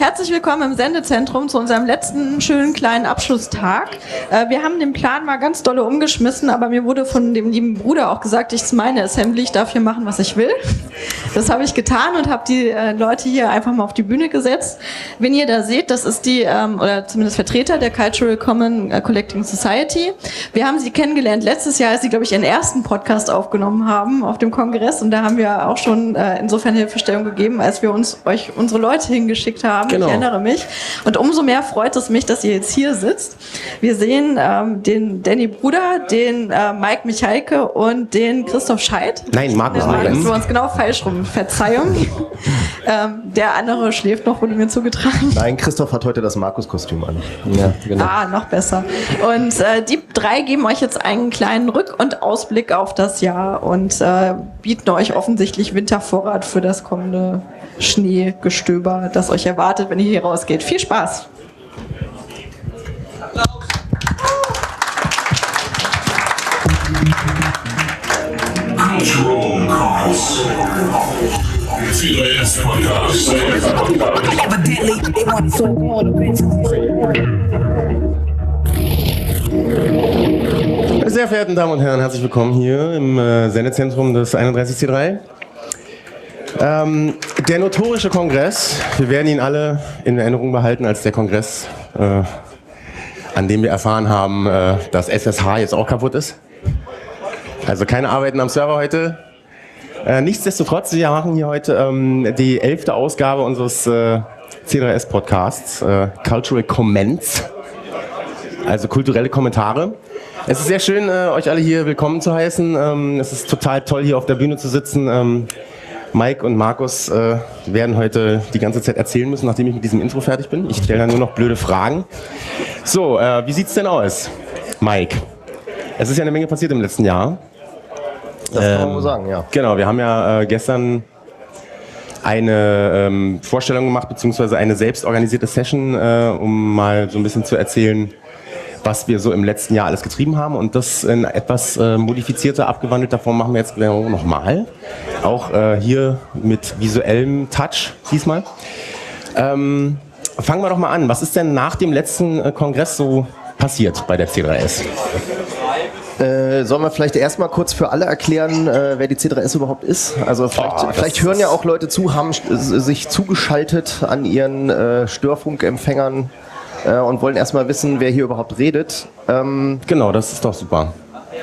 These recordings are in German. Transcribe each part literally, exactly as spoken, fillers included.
Herzlich willkommen im Sendezentrum zu unserem letzten schönen kleinen Abschlusstag. Äh, wir haben den Plan mal ganz dolle umgeschmissen, aber mir wurde von dem lieben Bruder auch gesagt, ich ist meine Assembly, ich darf hier machen, was ich will. Das habe ich getan und habe die äh, Leute hier einfach mal auf die Bühne gesetzt. Wen ihr da seht, das ist die, ähm, oder zumindest Vertreter der Cultural Common äh, Collecting Society. Wir haben sie kennengelernt letztes Jahr, als sie, glaube ich, ihren ersten Podcast aufgenommen haben auf dem Kongress, und da haben wir auch schon äh, insofern Hilfestellung gegeben, als wir uns euch unsere Leute hingeschickt haben. Genau. Ich erinnere mich. Und umso mehr freut es mich, dass ihr jetzt hier sitzt. Wir sehen ähm, den Danny Bruder, den äh, Mike Michalke und den Christoph Scheid. Nein, Markus. Nein, das war uns genau falsch rum. Verzeihung. ähm, der andere schläft noch, wurde mir zugetragen. Nein, Christoph hat heute das Markus-Kostüm an. Ja, genau. Ah, noch besser. Und äh, die drei geben euch jetzt einen kleinen Rück- und Ausblick auf das Jahr und äh, bieten euch offensichtlich Wintervorrat für das kommende Schneegestöber, das euch erwartet, wenn ihr hier rausgeht. Viel Spaß! Cultural Commons. C D S Podcast. Evidently, they want so all the bitches. Sehr verehrten Damen und Herren, herzlich willkommen hier im äh, Sendezentrum des einunddreißig C drei. Ähm, der notorische Kongress, wir werden ihn alle in Erinnerung behalten als der Kongress, äh, an dem wir erfahren haben, äh, dass S S H jetzt auch kaputt ist. Also keine Arbeiten am Server heute. Äh, nichtsdestotrotz, wir machen hier heute ähm, die elfte Ausgabe unseres äh, C drei S Podcasts, äh, Cultural Comments, also kulturelle Kommentare. Es ist sehr schön, äh, euch alle hier willkommen zu heißen. Ähm, es ist total toll, hier auf der Bühne zu sitzen. Ähm, Mike und Markus äh, werden heute die ganze Zeit erzählen müssen, nachdem ich mit diesem Intro fertig bin. Ich stelle dann nur noch blöde Fragen. So, äh, wie sieht's denn aus, Mike? Es ist ja eine Menge passiert im letzten Jahr. Das kann man ähm, wohl sagen, ja. Genau, wir haben ja äh, gestern eine ähm, Vorstellung gemacht, beziehungsweise eine selbstorganisierte Session, äh, um mal so ein bisschen zu erzählen, was wir so im letzten Jahr alles getrieben haben, und das in etwas äh, modifizierter, abgewandelter Form machen wir jetzt genau nochmal. Auch äh, hier mit visuellem Touch diesmal. Ähm, fangen wir doch mal an. Was ist denn nach dem letzten äh, Kongress so passiert bei der C drei S? Äh, sollen wir vielleicht erstmal kurz für alle erklären, äh, wer die C drei S überhaupt ist? Also vielleicht, oh, vielleicht hören ja auch Leute zu, haben sich zugeschaltet an ihren äh, Störfunkempfängern äh, und wollen erstmal wissen, wer hier überhaupt redet. Ähm, genau, das ist doch super.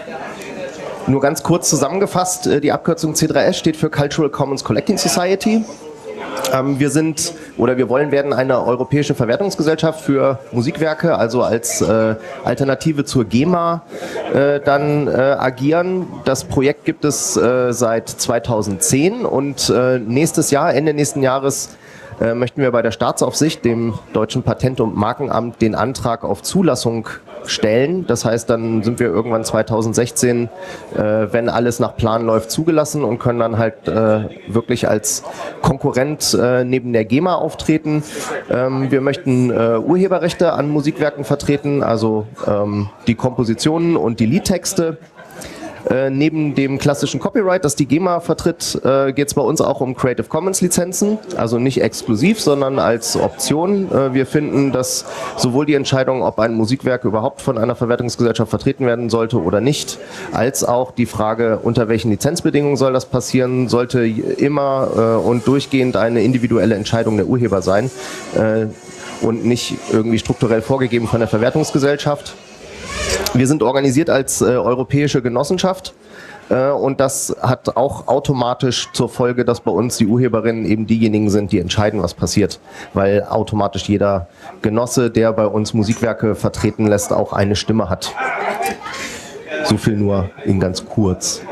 Nur ganz kurz zusammengefasst, äh, die Abkürzung C drei S steht für Cultural Commons Collecting Society. Ähm, wir sind oder wir wollen werden eine europäische Verwertungsgesellschaft für Musikwerke, also als äh, Alternative zur GEMA äh, dann äh, agieren. Das Projekt gibt es äh, seit zweitausendzehn und äh, nächstes Jahr, Ende nächsten Jahres, äh, möchten wir bei der Staatsaufsicht, dem Deutschen Patent- und Markenamt, den Antrag auf Zulassung stellen. Das heißt, dann sind wir irgendwann zweitausendsechzehn, äh, wenn alles nach Plan läuft, zugelassen und können dann halt äh, wirklich als Konkurrent äh, neben der GEMA auftreten. Ähm, wir möchten äh, Urheberrechte an Musikwerken vertreten, also ähm, die Kompositionen und die Liedtexte. Äh, neben dem klassischen Copyright, das die GEMA vertritt, äh, geht es bei uns auch um Creative Commons Lizenzen, also nicht exklusiv, sondern als Option. Äh, wir finden, dass sowohl die Entscheidung, ob ein Musikwerk überhaupt von einer Verwertungsgesellschaft vertreten werden sollte oder nicht, als auch die Frage, unter welchen Lizenzbedingungen soll das passieren, sollte immer äh, und durchgehend eine individuelle Entscheidung der Urheber sein äh, und nicht irgendwie strukturell vorgegeben von der Verwertungsgesellschaft. Wir sind organisiert als äh, europäische Genossenschaft äh, und das hat auch automatisch zur Folge, dass bei uns die Urheberinnen eben diejenigen sind, die entscheiden, was passiert, weil automatisch jeder Genosse, der bei uns Musikwerke vertreten lässt, auch eine Stimme hat. So viel nur in ganz kurz.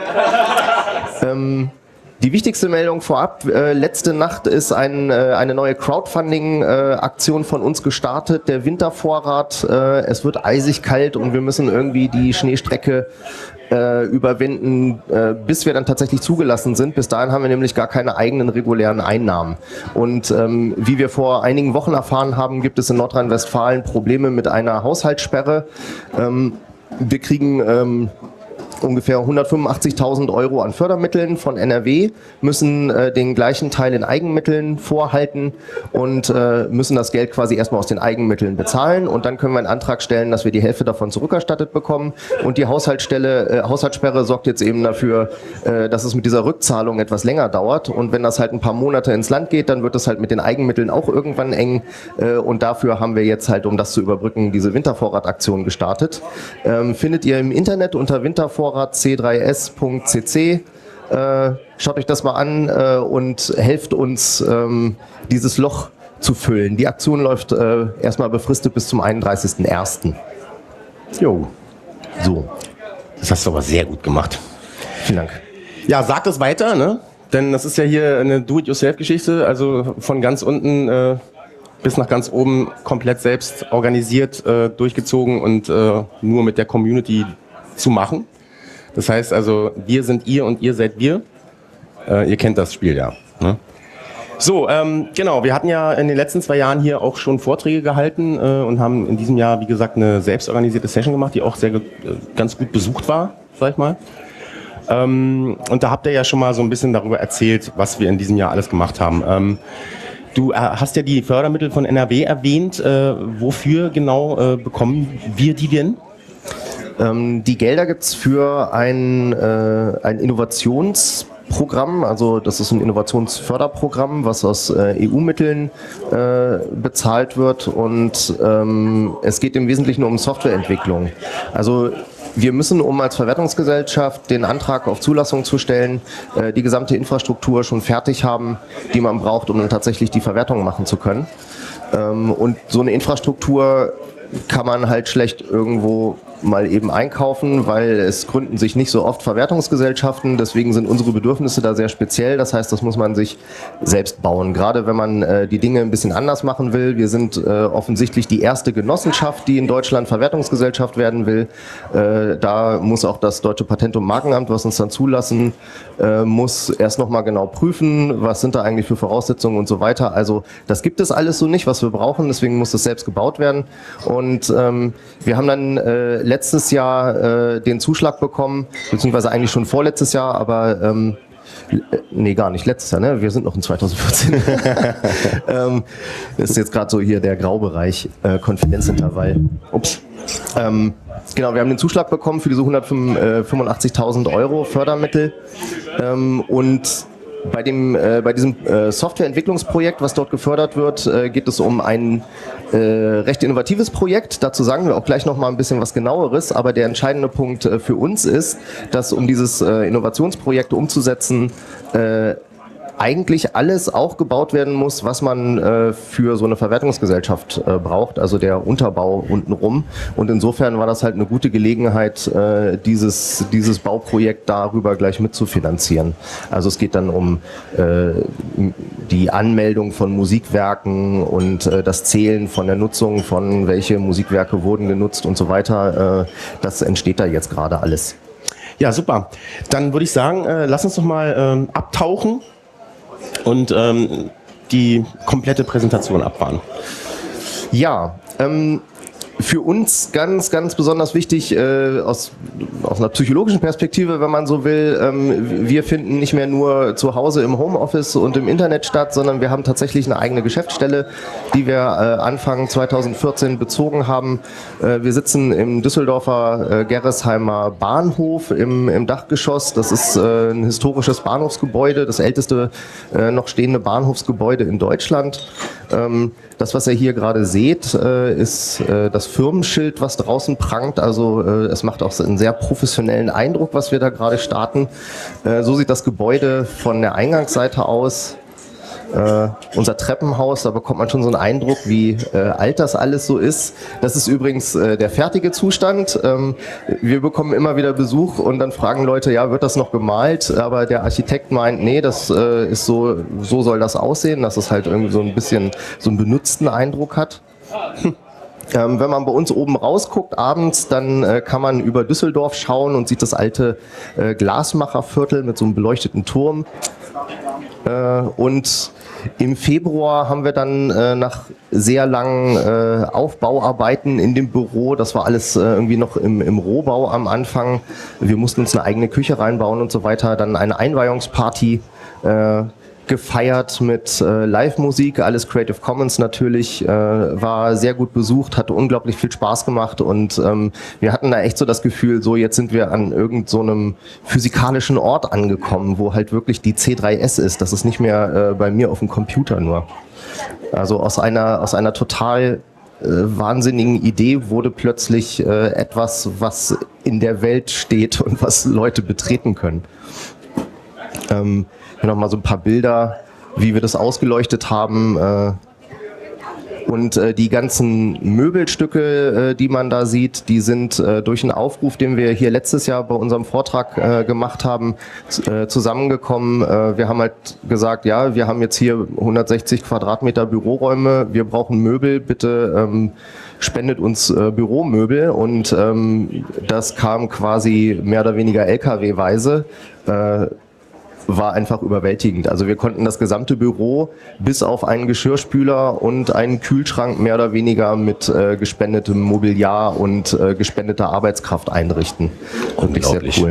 Ähm, Die wichtigste Meldung vorab, äh, letzte Nacht ist ein, äh, eine neue Crowdfunding-Aktion äh, von uns gestartet, der Wintervorrat. Äh, es wird eisig kalt und wir müssen irgendwie die Schneestrecke äh, überwinden, äh, bis wir dann tatsächlich zugelassen sind. Bis dahin haben wir nämlich gar keine eigenen regulären Einnahmen. Und ähm, wie wir vor einigen Wochen erfahren haben, gibt es in Nordrhein-Westfalen Probleme mit einer Haushaltssperre. Ähm, wir kriegen... Ähm, ungefähr hundertfünfundachtzigtausend Euro an Fördermitteln von N R W, müssen äh, den gleichen Teil in Eigenmitteln vorhalten und äh, müssen das Geld quasi erstmal aus den Eigenmitteln bezahlen und dann können wir einen Antrag stellen, dass wir die Hälfte davon zurückerstattet bekommen und die Haushaltsstelle, äh, Haushaltssperre sorgt jetzt eben dafür, äh, dass es mit dieser Rückzahlung etwas länger dauert und wenn das halt ein paar Monate ins Land geht, dann wird es halt mit den Eigenmitteln auch irgendwann eng äh, und dafür haben wir jetzt halt, um das zu überbrücken, diese Wintervorrataktion gestartet. Ähm, findet ihr im Internet unter Wintervorrat c drei s punkt c c. Äh, schaut euch das mal an äh, und helft uns, ähm, dieses Loch zu füllen. Die Aktion läuft äh, erstmal befristet bis zum einunddreißigsten ersten Jo, So, das hast du aber sehr gut gemacht. vielen Dank. Ja, sag es weiter, ne? Denn das ist ja hier eine Do-it-yourself-Geschichte, also von ganz unten äh, bis nach ganz oben komplett selbst organisiert, äh, durchgezogen und äh, nur mit der Community zu machen. Das heißt also, wir sind ihr und ihr seid wir. Äh, ihr kennt das Spiel ja. Ne? So, ähm, genau, wir hatten ja in den letzten zwei Jahren hier auch schon Vorträge gehalten äh, und haben in diesem Jahr, wie gesagt, eine selbstorganisierte Session gemacht, die auch sehr äh, ganz gut besucht war, sag ich mal. Ähm, und da habt ihr ja schon mal so ein bisschen darüber erzählt, was wir in diesem Jahr alles gemacht haben. Ähm, du äh, hast ja die Fördermittel von N R W erwähnt. Äh, wofür genau äh, bekommen wir die denn? Ähm, die Gelder gibt's für ein, äh, ein Innovationsprogramm, also das ist ein Innovationsförderprogramm, was aus äh, E U-Mitteln äh, bezahlt wird und ähm, es geht im Wesentlichen um Softwareentwicklung. Also wir müssen, um als Verwertungsgesellschaft den Antrag auf Zulassung zu stellen, äh, die gesamte Infrastruktur schon fertig haben, die man braucht, um dann tatsächlich die Verwertung machen zu können. Ähm, und so eine Infrastruktur kann man halt schlecht irgendwo mal eben einkaufen, weil es gründen sich nicht so oft Verwertungsgesellschaften, deswegen sind unsere Bedürfnisse da sehr speziell, das heißt, das muss man sich selbst bauen, gerade wenn man äh, die Dinge ein bisschen anders machen will. Wir sind äh, offensichtlich die erste Genossenschaft, die in Deutschland Verwertungsgesellschaft werden will. Äh, da muss auch das Deutsche Patent- und Markenamt, was uns dann zulassen äh, muss, erst nochmal genau prüfen, was sind da eigentlich für Voraussetzungen und so weiter. Also das gibt es alles so nicht, was wir brauchen, deswegen muss das selbst gebaut werden und ähm, wir haben dann äh, letztes Jahr äh, den Zuschlag bekommen, beziehungsweise eigentlich schon vorletztes Jahr, aber ähm, nee, gar nicht letztes Jahr, ne? Wir sind noch in zweitausendvierzehn. ähm, das ist jetzt gerade so hier der Graubereich, äh, Konfidenzintervall. Ups. Ähm, genau, wir haben den Zuschlag bekommen für diese hundertfünfundachtzigtausend Euro Fördermittel ähm, und Bei, dem, äh, bei diesem äh, Softwareentwicklungsprojekt, was dort gefördert wird, äh, geht es um ein äh, recht innovatives Projekt. Dazu sagen wir auch gleich noch mal ein bisschen was Genaueres. Aber der entscheidende Punkt äh, für uns ist, dass um dieses äh, Innovationsprojekt umzusetzen, äh, eigentlich alles auch gebaut werden muss, was man äh, für so eine Verwertungsgesellschaft äh, braucht, also der Unterbau untenrum. Und insofern war das halt eine gute Gelegenheit, äh, dieses, dieses Bauprojekt darüber gleich mitzufinanzieren. Also es geht dann um äh, die Anmeldung von Musikwerken und äh, das Zählen von der Nutzung von welche Musikwerke wurden genutzt und so weiter. Äh, das entsteht da jetzt gerade alles. Ja, super. Dann würde ich sagen, äh, lass uns doch mal ähm, abtauchen und ähm, die komplette Präsentation abfahren. Ja, ähm, für uns ganz, ganz besonders wichtig äh, aus, aus einer psychologischen Perspektive, wenn man so will. Ähm, wir finden nicht mehr nur zu Hause im Homeoffice und im Internet statt, sondern wir haben tatsächlich eine eigene Geschäftsstelle, die wir äh, Anfang zweitausendvierzehn bezogen haben. Äh, wir sitzen im Düsseldorfer äh, Gerresheimer Bahnhof im, im Dachgeschoss. Das ist äh, ein historisches Bahnhofsgebäude, das älteste äh, noch stehende Bahnhofsgebäude in Deutschland. Ähm, das, was ihr hier gerade seht, äh, ist äh, das Firmenschild, was draußen prangt. Also äh, es macht auch einen sehr professionellen Eindruck, was wir da gerade starten. Äh, so sieht das Gebäude von der Eingangsseite aus. Äh, unser Treppenhaus, da bekommt man schon so einen Eindruck, wie äh, alt das alles so ist. Das ist übrigens äh, der fertige Zustand. Ähm, wir bekommen immer wieder Besuch und dann fragen Leute, ja, wird das noch gemalt? Aber der Architekt meint, nee, das äh, ist so, so soll das aussehen, dass es halt irgendwie so ein bisschen so einen benutzten Eindruck hat. Ähm, wenn man bei uns oben rausguckt abends, dann äh, kann man über Düsseldorf schauen und sieht das alte äh, Glasmacherviertel mit so einem beleuchteten Turm. Äh, und Im Februar haben wir dann äh, nach sehr langen äh, Aufbauarbeiten in dem Büro, das war alles äh, irgendwie noch im, im Rohbau am Anfang, wir mussten uns eine eigene Küche reinbauen und so weiter, dann eine Einweihungsparty äh, gefeiert mit äh, Live-Musik, alles Creative Commons natürlich, äh, war sehr gut besucht, hatte unglaublich viel Spaß gemacht und ähm, wir hatten da echt so das Gefühl, so jetzt sind wir an irgend so einem physikalischen Ort angekommen, wo halt wirklich die C drei S ist, das ist nicht mehr äh, bei mir auf dem Computer nur. Also aus einer, aus einer total äh, wahnsinnigen Idee wurde plötzlich äh, etwas, was in der Welt steht und was Leute betreten können. Ähm, Hier nochmal so ein paar Bilder, wie wir das ausgeleuchtet haben. Äh, und äh, die ganzen Möbelstücke, äh, die man da sieht, die sind äh, durch einen Aufruf, den wir hier letztes Jahr bei unserem Vortrag äh, gemacht haben, äh, zusammengekommen. Äh, wir haben halt gesagt, ja, wir haben jetzt hier hundertsechzig Quadratmeter Büroräume, wir brauchen Möbel, bitte ähm, spendet uns äh, Büromöbel. Und ähm, das kam quasi mehr oder weniger L K W-weise. Äh, war einfach überwältigend. Also wir konnten das gesamte Büro bis auf einen Geschirrspüler und einen Kühlschrank mehr oder weniger mit äh, gespendetem Mobiliar und äh, gespendeter Arbeitskraft einrichten. Wirklich sehr cool.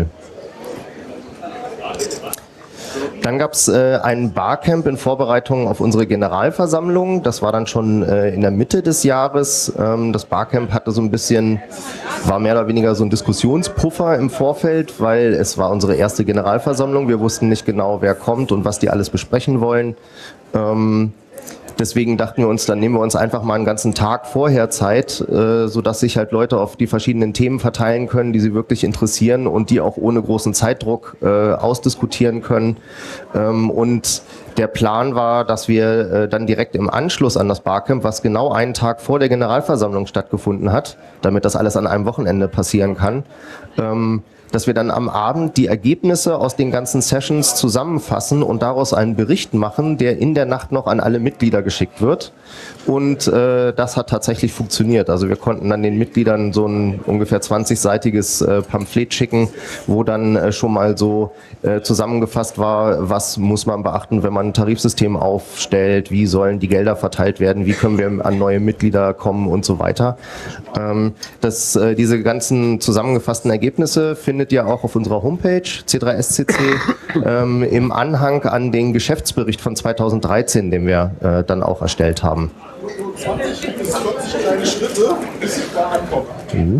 Dann gab es äh, ein Barcamp in Vorbereitung auf unsere Generalversammlung. Das war dann schon äh, in der Mitte des Jahres. Ähm, das Barcamp hatte so ein bisschen, war mehr oder weniger so ein Diskussionspuffer im Vorfeld, weil es war unsere erste Generalversammlung. Wir wussten nicht genau, wer kommt und was die alles besprechen wollen. Ähm, Deswegen dachten wir uns, dann nehmen wir uns einfach mal einen ganzen Tag vorher Zeit, äh, sodass sich halt Leute auf die verschiedenen Themen verteilen können, die sie wirklich interessieren und die auch ohne großen Zeitdruck äh, ausdiskutieren können. Ähm, und der Plan war, dass wir äh, dann direkt im Anschluss an das Barcamp, was genau einen Tag vor der Generalversammlung stattgefunden hat, damit das alles an einem Wochenende passieren kann, ähm, dass wir dann am Abend die Ergebnisse aus den ganzen Sessions zusammenfassen und daraus einen Bericht machen, der in der Nacht noch an alle Mitglieder geschickt wird. Und äh, das hat tatsächlich funktioniert. Also wir konnten dann den Mitgliedern so ein ungefähr zwanzigseitiges äh, Pamphlet schicken, wo dann äh, schon mal so äh, zusammengefasst war, was muss man beachten, wenn man ein Tarifsystem aufstellt, wie sollen die Gelder verteilt werden, wie können wir an neue Mitglieder kommen und so weiter. Ähm, das, äh, diese ganzen zusammengefassten Ergebnisse findet ihr auch auf unserer Homepage C drei S C C ähm, im Anhang an den Geschäftsbericht von zweitausenddreizehn, den wir äh, dann auch erstellt haben. zwanzig bis vierzig kleine Schritte, bis ich da ankomme. Mhm.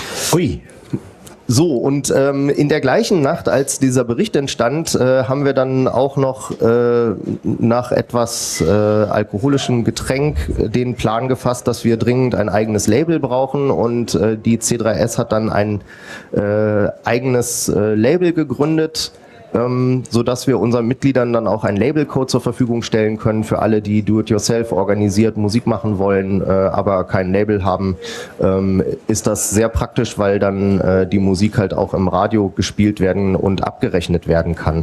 Ui. So, und ähm, in der gleichen Nacht, als dieser Bericht entstand, äh, haben wir dann auch noch äh, nach etwas äh, alkoholischem Getränk den Plan gefasst, dass wir dringend ein eigenes Label brauchen, und äh, die C drei S hat dann ein äh, eigenes äh, Label gegründet, ähm, so dass wir unseren Mitgliedern dann auch einen Labelcode zur Verfügung stellen können für alle, die do-it-yourself organisiert Musik machen wollen, äh, aber kein Label haben. Ähm, ist das sehr praktisch, weil dann äh, die Musik halt auch im Radio gespielt werden und abgerechnet werden kann.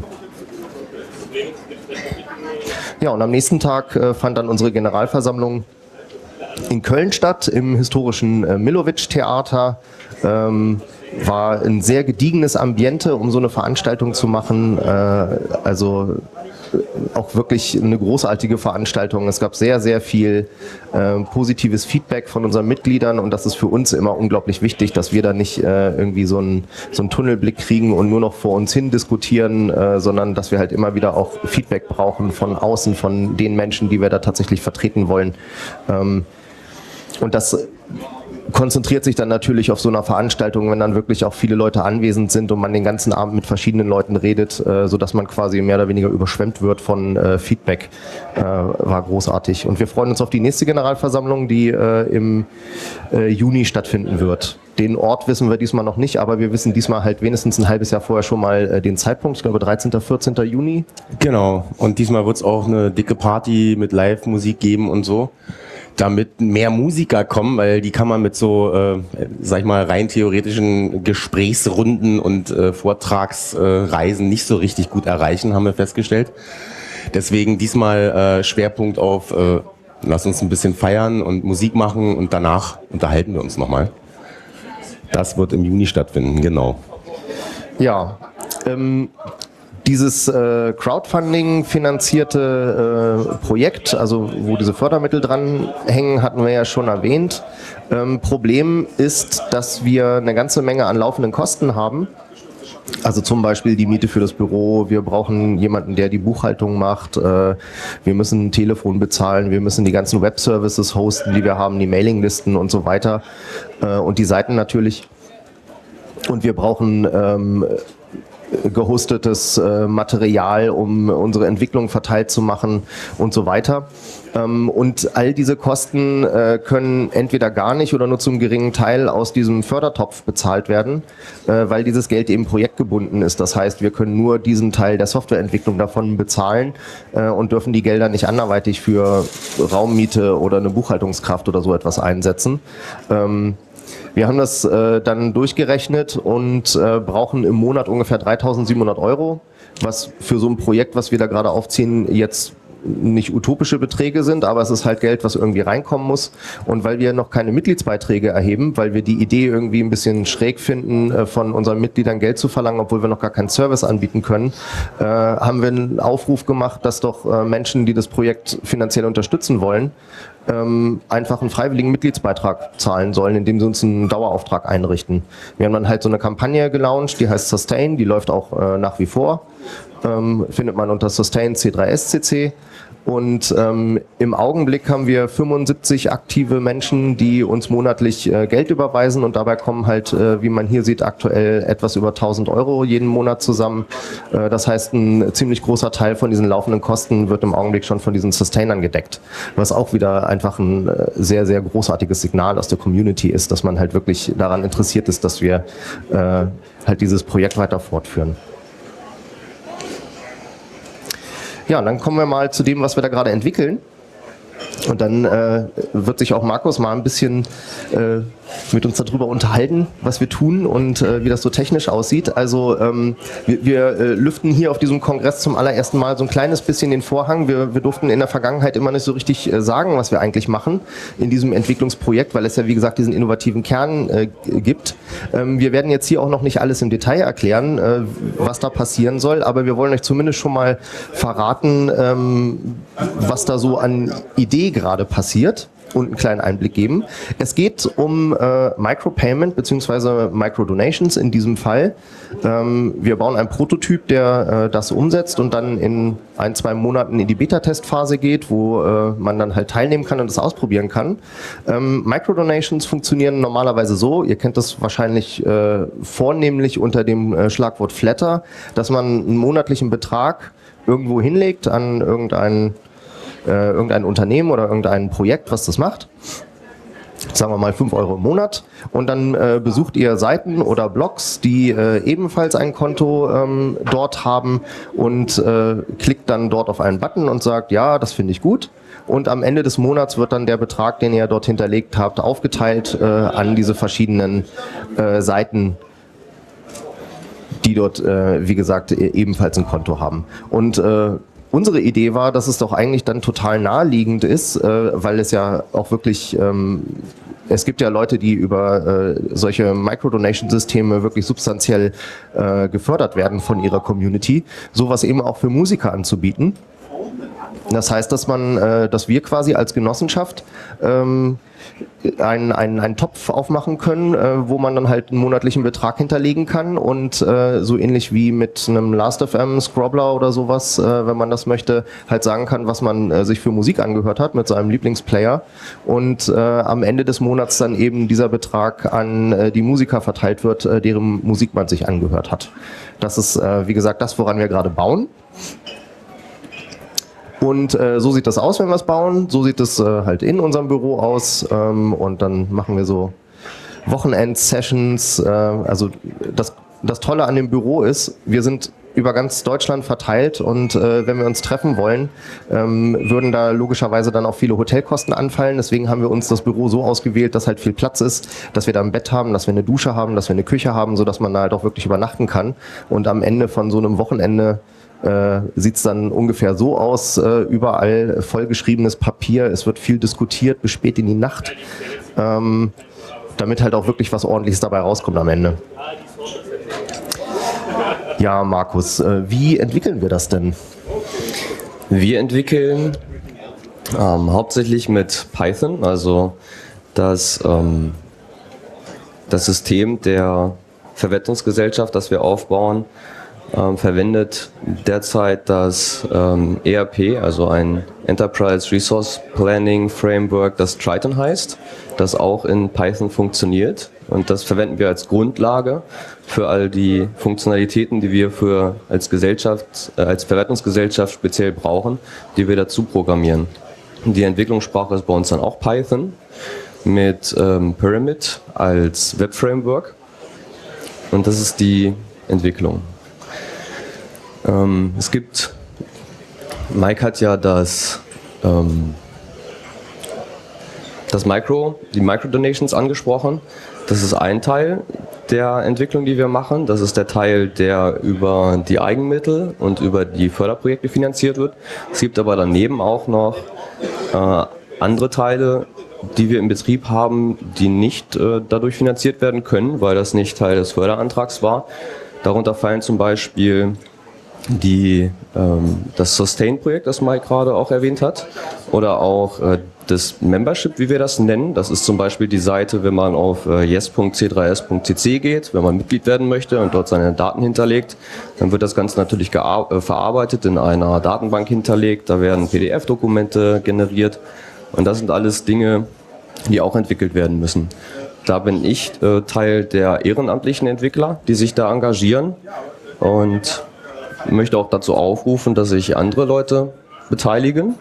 Ja, und am nächsten Tag äh, fand dann unsere Generalversammlung in Köln statt, im historischen äh, Millowitsch-Theater. Ähm, war ein sehr gediegenes Ambiente, um so eine Veranstaltung zu machen. Äh, also auch wirklich eine großartige Veranstaltung. Es gab sehr, sehr viel äh, positives Feedback von unseren Mitgliedern, und das ist für uns immer unglaublich wichtig, dass wir da nicht äh, irgendwie so einen so einen Tunnelblick kriegen und nur noch vor uns hin diskutieren, äh, sondern dass wir halt immer wieder auch Feedback brauchen von außen, von den Menschen, die wir da tatsächlich vertreten wollen. Ähm, und das konzentriert sich dann natürlich auf so einer Veranstaltung, wenn dann wirklich auch viele Leute anwesend sind und man den ganzen Abend mit verschiedenen Leuten redet, äh, sodass man quasi mehr oder weniger überschwemmt wird von äh, Feedback. Äh, war großartig. Und wir freuen uns auf die nächste Generalversammlung, die äh, im äh, Juni stattfinden wird. Den Ort wissen wir diesmal noch nicht, aber wir wissen diesmal halt wenigstens ein halbes Jahr vorher schon mal äh, den Zeitpunkt. Ich glaube dreizehnten, vierzehnten Juni. Genau. Und diesmal wird es auch eine dicke Party mit Live-Musik geben und so, damit mehr Musiker kommen, weil die kann man mit so, äh, sag ich mal, rein theoretischen Gesprächsrunden und äh, Vortragsreisen äh, nicht so richtig gut erreichen, haben wir festgestellt. Deswegen diesmal äh, Schwerpunkt auf, äh, lass uns ein bisschen feiern und Musik machen, und danach unterhalten wir uns nochmal. Das wird im Juni stattfinden, genau. Ja, ähm, Dieses äh, Crowdfunding finanzierte äh, Projekt, also wo diese Fördermittel dran hängen, hatten wir ja schon erwähnt. Ähm, Problem ist, dass wir eine ganze Menge an laufenden Kosten haben. Also zum Beispiel die Miete für das Büro, wir brauchen jemanden, der die Buchhaltung macht, äh, wir müssen ein Telefon bezahlen, wir müssen die ganzen Web-Services hosten, die wir haben, die Mailinglisten und so weiter äh, und die Seiten natürlich. Und wir brauchen ähm, gehostetes äh, Material, um unsere Entwicklung verteilt zu machen und so weiter. Ähm, und all diese Kosten äh, können entweder gar nicht oder nur zum geringen Teil aus diesem Fördertopf bezahlt werden, äh, weil dieses Geld eben projektgebunden ist. Das heißt, wir können nur diesen Teil der Softwareentwicklung davon bezahlen äh, und dürfen die Gelder nicht anderweitig für Raummiete oder eine Buchhaltungskraft oder so etwas einsetzen. Ähm, Wir haben das äh, dann durchgerechnet und äh, brauchen im Monat ungefähr dreitausendsiebenhundert Euro, was für so ein Projekt, was wir da gerade aufziehen, jetzt nicht utopische Beträge sind, aber es ist halt Geld, was irgendwie reinkommen muss. Und weil wir noch keine Mitgliedsbeiträge erheben, weil wir die Idee irgendwie ein bisschen schräg finden, äh, von unseren Mitgliedern Geld zu verlangen, obwohl wir noch gar keinen Service anbieten können, äh, haben wir einen Aufruf gemacht, dass doch äh, Menschen, die das Projekt finanziell unterstützen wollen, ähm, einfach einen freiwilligen Mitgliedsbeitrag zahlen sollen, indem sie uns einen Dauerauftrag einrichten. Wir haben dann halt so eine Kampagne gelauncht, die heißt Sustain, die läuft auch äh, nach wie vor. Ähm, findet man unter Sustain C drei S C C. Und ähm, im Augenblick haben wir fünfundsiebzig aktive Menschen, die uns monatlich äh, Geld überweisen und dabei kommen halt, äh, wie man hier sieht, aktuell etwas über tausend Euro jeden Monat zusammen. Äh, das heißt, ein ziemlich großer Teil von diesen laufenden Kosten wird im Augenblick schon von diesen Sustainern gedeckt, was auch wieder einfach ein äh, sehr, sehr großartiges Signal aus der Community ist, dass man halt wirklich daran interessiert ist, dass wir äh, halt dieses Projekt weiter fortführen. Ja, und dann kommen wir mal zu dem, was wir da gerade entwickeln. Und dann äh, wird sich auch Markus mal ein bisschen äh, mit uns darüber unterhalten, was wir tun und äh, wie das so technisch aussieht. Also ähm, wir, wir äh, lüften hier auf diesem Kongress zum allerersten Mal so ein kleines bisschen den Vorhang. Wir, wir durften in der Vergangenheit immer nicht so richtig äh, sagen, was wir eigentlich machen in diesem Entwicklungsprojekt, weil es ja wie gesagt diesen innovativen Kern äh, gibt. Ähm, wir werden jetzt hier auch noch nicht alles im Detail erklären, äh, was da passieren soll, aber wir wollen euch zumindest schon mal verraten, ähm, was da so an Idee gerade passiert und einen kleinen Einblick geben. Es geht um äh, Micropayment bzw. Microdonations in diesem Fall. Ähm, wir bauen einen Prototyp, der äh, das umsetzt und dann in ein, zwei Monaten in die Beta-Testphase geht, wo äh, man dann halt teilnehmen kann und das ausprobieren kann. Ähm, Microdonations funktionieren normalerweise so, ihr kennt das wahrscheinlich äh, vornehmlich unter dem äh, Schlagwort Flatter, dass man einen monatlichen Betrag irgendwo hinlegt an irgendeinen Äh, irgendein Unternehmen oder irgendein Projekt, was das macht, sagen wir mal fünf Euro im Monat, und dann äh, besucht ihr Seiten oder Blogs, die äh, ebenfalls ein Konto ähm, dort haben und äh, klickt dann dort auf einen Button und sagt, ja, das finde ich gut. Und am Ende des Monats wird dann der Betrag, den ihr dort hinterlegt habt, aufgeteilt äh, an diese verschiedenen äh, Seiten, die dort, äh, wie gesagt, ebenfalls ein Konto haben. Und äh, unsere Idee war, dass es doch eigentlich dann total naheliegend ist, äh, weil es ja auch wirklich, ähm, es gibt ja Leute, die über äh, solche Microdonation-Systeme wirklich substanziell äh, gefördert werden von ihrer Community, sowas eben auch für Musiker anzubieten. Das heißt, dass man, äh, dass wir quasi als Genossenschaft ähm, einen, einen, einen Topf aufmachen können, äh, wo man dann halt einen monatlichen Betrag hinterlegen kann und äh, so ähnlich wie mit einem Last F M, Scrobbler oder sowas, äh, wenn man das möchte, halt sagen kann, was man äh, sich für Musik angehört hat mit seinem Lieblingsplayer und äh, am Ende des Monats dann eben dieser Betrag an äh, die Musiker verteilt wird, äh, deren Musik man sich angehört hat. Das ist, äh, wie gesagt, das, woran wir gerade bauen. Und äh, so sieht das aus, wenn wir es bauen. So sieht es äh, halt in unserem Büro aus. Ähm, und dann machen wir so Wochenend-Sessions. Äh, also das, das Tolle an dem Büro ist, wir sind über ganz Deutschland verteilt und äh, wenn wir uns treffen wollen, ähm, würden da logischerweise dann auch viele Hotelkosten anfallen. Deswegen haben wir uns das Büro so ausgewählt, dass halt viel Platz ist, dass wir da ein Bett haben, dass wir eine Dusche haben, dass wir eine Küche haben, sodass man da halt auch wirklich übernachten kann. Und am Ende von so einem Wochenende Äh, sieht es dann ungefähr so aus, äh, überall vollgeschriebenes Papier, es wird viel diskutiert bis spät in die Nacht, ähm, damit halt auch wirklich was Ordentliches dabei rauskommt am Ende. Ja, Markus, äh, wie entwickeln wir das denn? Wir entwickeln ähm, hauptsächlich mit Python, also das, ähm, das System der Verwertungsgesellschaft, das wir aufbauen, ähm, verwendet derzeit das ähm, E R P, also ein Enterprise Resource Planning Framework, das Triton heißt, das auch in Python funktioniert. Und das verwenden wir als Grundlage für all die Funktionalitäten, die wir für als Gesellschaft, äh, als Verwertungsgesellschaft speziell brauchen, die wir dazu programmieren. Die Entwicklungssprache ist bei uns dann auch Python mit ähm, Pyramid als Web-Framework. Und das ist die Entwicklung. Ähm, es gibt, Mike hat ja das, ähm, das Micro, die Microdonations angesprochen. Das ist ein Teil der Entwicklung, die wir machen. Das ist der Teil, der über die Eigenmittel und über die Förderprojekte finanziert wird. Es gibt aber daneben auch noch äh, andere Teile, die wir im Betrieb haben, die nicht äh, dadurch finanziert werden können, weil das nicht Teil des Förderantrags war. Darunter fallen zum Beispiel die, ähm, das Sustain-Projekt, das Mike gerade auch erwähnt hat, oder auch äh, das Membership, wie wir das nennen. Das ist zum Beispiel die Seite, wenn man auf äh, yes punkt c drei s punkt c c geht, wenn man Mitglied werden möchte und dort seine Daten hinterlegt, dann wird das Ganze natürlich äh, verarbeitet, in einer Datenbank hinterlegt, da werden P D F-Dokumente generiert und das sind alles Dinge, die auch entwickelt werden müssen. Da bin ich äh, Teil der ehrenamtlichen Entwickler, die sich da engagieren und möchte auch dazu aufrufen, dass sich andere Leute beteiligen.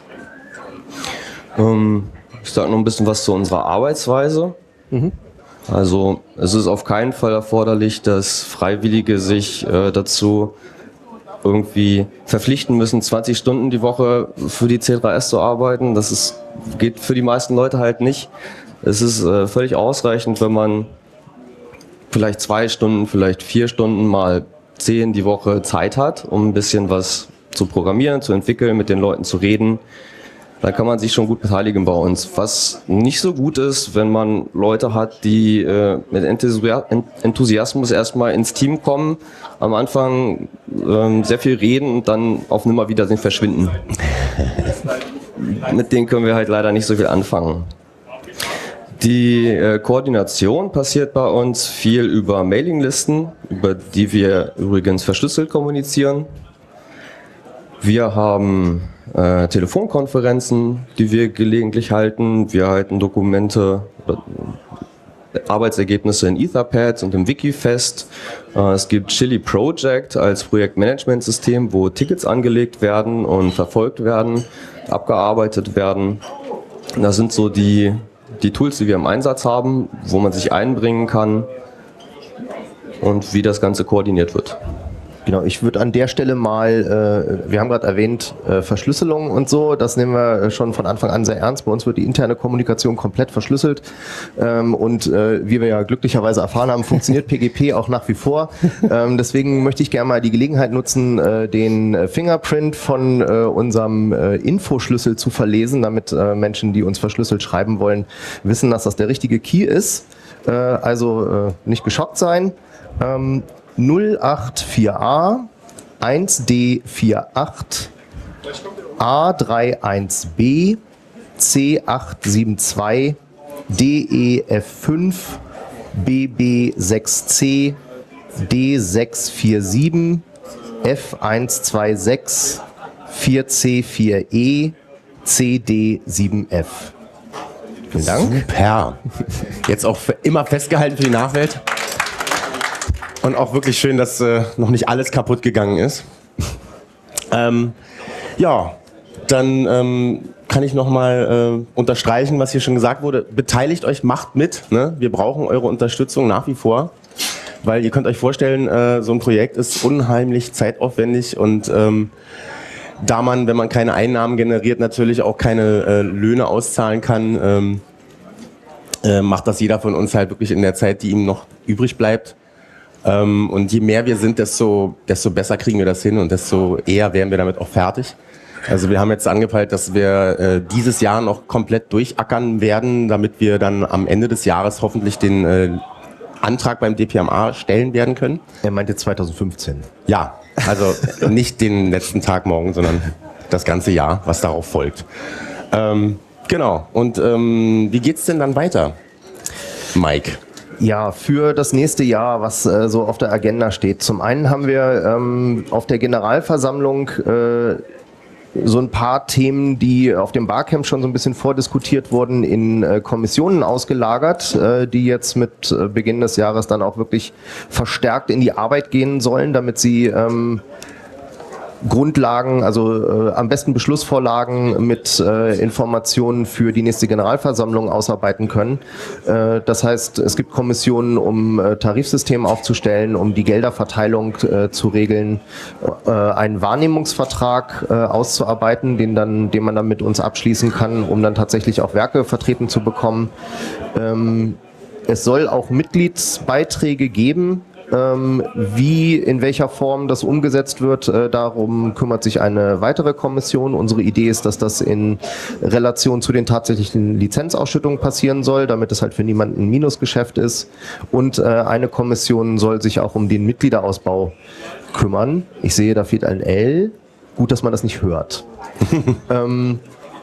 Ähm, ich sage noch ein bisschen was zu unserer Arbeitsweise. Mhm. Also es ist auf keinen Fall erforderlich, dass Freiwillige sich äh, dazu irgendwie verpflichten müssen, zwanzig Stunden die Woche für die C drei S zu arbeiten. Das ist, geht für die meisten Leute halt nicht. Es ist äh, völlig ausreichend, wenn man vielleicht zwei Stunden, vielleicht vier Stunden mal zehn die Woche Zeit hat, um ein bisschen was zu programmieren, zu entwickeln, mit den Leuten zu reden. Da kann man sich schon gut beteiligen bei uns. Was nicht so gut ist, wenn man Leute hat, die äh, mit Enthusiasmus erstmal ins Team kommen, am Anfang ähm, sehr viel reden und dann auf Nimmerwiedersehen verschwinden. Mit denen können wir halt leider nicht so viel anfangen. Die äh, Koordination passiert bei uns viel über Mailinglisten, über die wir übrigens verschlüsselt kommunizieren. Wir haben äh, Telefonkonferenzen, die wir gelegentlich halten. Wir halten Dokumente, äh, Arbeitsergebnisse in Etherpads und im Wiki fest. Äh, es gibt Chili Project als Projektmanagementsystem, wo Tickets angelegt werden und verfolgt werden, abgearbeitet werden. Das sind so die, die Tools, die wir im Einsatz haben, wo man sich einbringen kann und wie das Ganze koordiniert wird. Genau, ich würde an der Stelle mal, äh, wir haben gerade erwähnt, äh, Verschlüsselung und so, das nehmen wir schon von Anfang an sehr ernst. Bei uns wird die interne Kommunikation komplett verschlüsselt ähm, und äh, wie wir ja glücklicherweise erfahren haben, funktioniert P G P auch nach wie vor. Ähm, deswegen möchte ich gerne mal die Gelegenheit nutzen, äh, den Fingerprint von äh, unserem äh, Infoschlüssel zu verlesen, damit äh, Menschen, die uns verschlüsselt schreiben wollen, wissen, dass das der richtige Key ist. Äh, also äh, nicht geschockt sein. Ähm, null acht vier a eins d vier acht a drei eins b c acht sieben zwei d e f fünf b b sechs c d sechs vier sieben f eins zwei sechs vier c vier e c d sieben f. Vielen Dank. Super. Jetzt auch für immer festgehalten für die Nachwelt. Und auch wirklich schön, dass äh, noch nicht alles kaputt gegangen ist. Ähm, ja, dann ähm, kann ich nochmal äh, unterstreichen, was hier schon gesagt wurde. Beteiligt euch, macht mit. Ne? Wir brauchen eure Unterstützung nach wie vor. Weil ihr könnt euch vorstellen, äh, so ein Projekt ist unheimlich zeitaufwendig. Und ähm, da man, wenn man keine Einnahmen generiert, natürlich auch keine äh, Löhne auszahlen kann, ähm, äh, macht das jeder von uns halt wirklich in der Zeit, die ihm noch übrig bleibt. Ähm, und je mehr wir sind, desto, desto besser kriegen wir das hin und desto eher werden wir damit auch fertig. Also wir haben jetzt angepeilt, dass wir äh, dieses Jahr noch komplett durchackern werden, damit wir dann am Ende des Jahres hoffentlich den äh, Antrag beim D P M A stellen werden können? Er meinte zwanzig fünfzehn. Ja, also nicht den letzten Tag morgen, sondern das ganze Jahr, was darauf folgt. Ähm, genau. Und ähm, wie geht's denn dann weiter, Mike? Ja, für das nächste Jahr, was äh, so auf der Agenda steht. Zum einen haben wir ähm, auf der Generalversammlung äh, so ein paar Themen, die auf dem Barcamp schon so ein bisschen vordiskutiert wurden, in äh, Kommissionen ausgelagert, äh, die jetzt mit äh, Beginn des Jahres dann auch wirklich verstärkt in die Arbeit gehen sollen, damit sie ähm, Grundlagen, also äh, am besten Beschlussvorlagen mit äh, Informationen für die nächste Generalversammlung ausarbeiten können. Äh, das heißt, es gibt Kommissionen, um äh, Tarifsystem aufzustellen, um die Gelderverteilung äh, zu regeln, äh, einen Wahrnehmungsvertrag äh, auszuarbeiten, den, dann, den man dann mit uns abschließen kann, um dann tatsächlich auch Werke vertreten zu bekommen. Ähm, es soll auch Mitgliedsbeiträge geben. Ähm, wie, in welcher Form das umgesetzt wird, äh, darum kümmert sich eine weitere Kommission. Unsere Idee ist, dass das in Relation zu den tatsächlichen Lizenzausschüttungen passieren soll, damit es halt für niemanden ein Minusgeschäft ist. Und äh, eine Kommission soll sich auch um den Mitgliederausbau kümmern. Ich sehe, da fehlt ein L. Gut, dass man das nicht hört. ähm,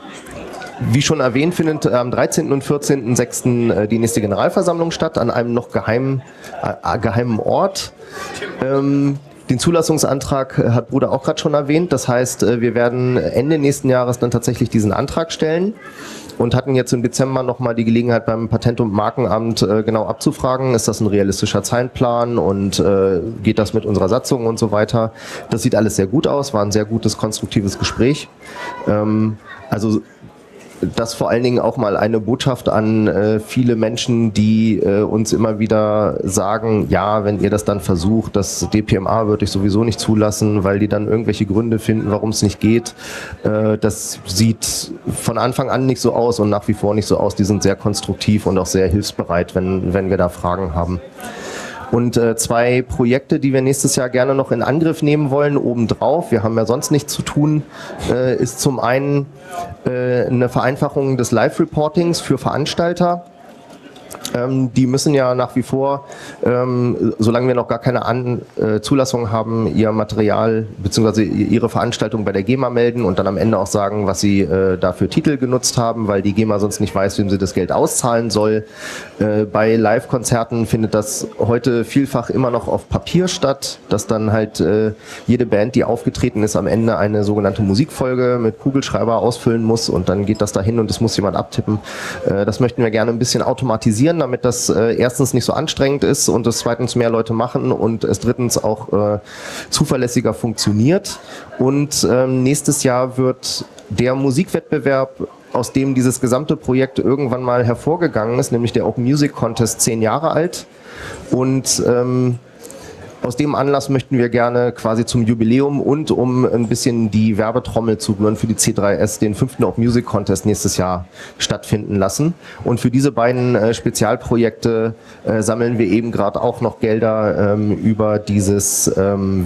Wie schon erwähnt, findet am dreizehnten und vierzehnten sechsten die nächste Generalversammlung statt, an einem noch geheimen, äh, geheimen Ort. Ähm, den Zulassungsantrag hat Bruder auch gerade schon erwähnt. Das heißt, wir werden Ende nächsten Jahres dann tatsächlich diesen Antrag stellen und hatten jetzt im Dezember nochmal die Gelegenheit beim Patent- und Markenamt äh, genau abzufragen, ist das ein realistischer Zeitplan und äh, geht das mit unserer Satzung und so weiter. Das sieht alles sehr gut aus, war ein sehr gutes, konstruktives Gespräch. Ähm, also das vor allen Dingen auch mal eine Botschaft an äh, viele Menschen, die äh, uns immer wieder sagen, ja, wenn ihr das dann versucht, das D P M A würde ich sowieso nicht zulassen, weil die dann irgendwelche Gründe finden, warum es nicht geht. Äh, das sieht von Anfang an nicht so aus und nach wie vor nicht so aus. Die sind sehr konstruktiv und auch sehr hilfsbereit, wenn, wenn wir da Fragen haben. Und äh, zwei Projekte, die wir nächstes Jahr gerne noch in Angriff nehmen wollen, obendrauf, wir haben ja sonst nichts zu tun, äh, ist zum einen äh, eine Vereinfachung des Live-Reportings für Veranstalter. Ähm, die müssen ja nach wie vor, ähm, solange wir noch gar keine An äh, Zulassung haben, ihr Material bzw. ihre Veranstaltung bei der GEMA melden und dann am Ende auch sagen, was sie äh, da für Titel genutzt haben, weil die GEMA sonst nicht weiß, wem sie das Geld auszahlen soll. Äh, bei Live-Konzerten findet das heute vielfach immer noch auf Papier statt, dass dann halt äh, jede Band, die aufgetreten ist, am Ende eine sogenannte Musikfolge mit Kugelschreiber ausfüllen muss und dann geht das dahin und das muss jemand abtippen. Äh, das möchten wir gerne ein bisschen automatisieren, damit das äh, erstens nicht so anstrengend ist und es zweitens mehr Leute machen und es drittens auch äh, zuverlässiger funktioniert. Und ähm, nächstes Jahr wird der Musikwettbewerb, aus dem dieses gesamte Projekt irgendwann mal hervorgegangen ist, nämlich der Open Music Contest, zehn Jahre alt. Und ähm, aus dem Anlass möchten wir gerne quasi zum Jubiläum und um ein bisschen die Werbetrommel zu rühren für die C drei S den fünften Open Music Contest nächstes Jahr stattfinden lassen. Und für diese beiden äh, Spezialprojekte äh, sammeln wir eben gerade auch noch Gelder ähm, über dieses ähm,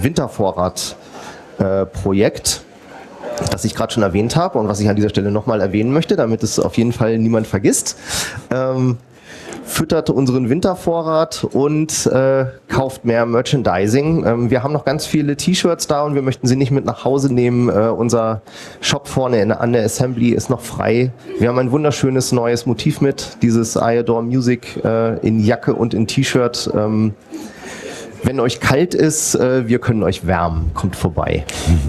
Wintervorrat-Projekt, äh, das ich gerade schon erwähnt habe und was ich an dieser Stelle nochmal erwähnen möchte, damit es auf jeden Fall niemand vergisst. Ähm, füttert unseren Wintervorrat und äh, kauft mehr Merchandising. Ähm, wir haben noch ganz viele T-Shirts da und wir möchten sie nicht mit nach Hause nehmen. Äh, unser Shop vorne in, an der Assembly ist noch frei. Wir haben ein wunderschönes neues Motiv mit, dieses I Adore Music äh, in Jacke und in T-Shirt. Ähm, wenn euch kalt ist, äh, wir können euch wärmen. Kommt vorbei.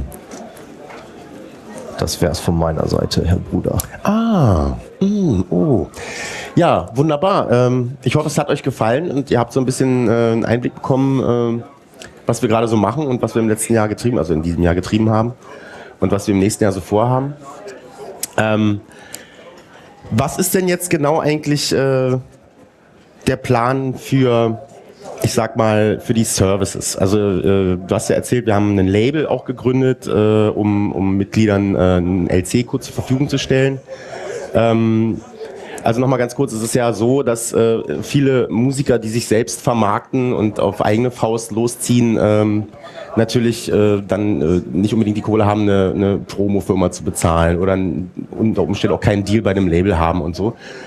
Das wäre es von meiner Seite, Herr Bruder. Ah, mm, oh. Ja, wunderbar. Ähm, ich hoffe, es hat euch gefallen und ihr habt so ein bisschen äh, einen Einblick bekommen, äh, was wir gerade so machen und was wir im letzten Jahr getrieben, also in diesem Jahr getrieben haben und was wir im nächsten Jahr so vorhaben. Ähm, was ist denn jetzt genau eigentlich äh, der Plan für, ich sag mal, für die Services? Also äh, du hast ja erzählt, wir haben ein Label auch gegründet, äh, um, um Mitgliedern äh, einen L C-Code zur Verfügung zu stellen. Ähm, also nochmal ganz kurz, es ist ja so, dass äh, viele Musiker, die sich selbst vermarkten und auf eigene Faust losziehen, ähm, natürlich äh, dann äh, nicht unbedingt die Kohle haben, eine, eine Promo-Firma zu bezahlen oder ein, unter Umständen auch keinen Deal bei dem Label haben und so.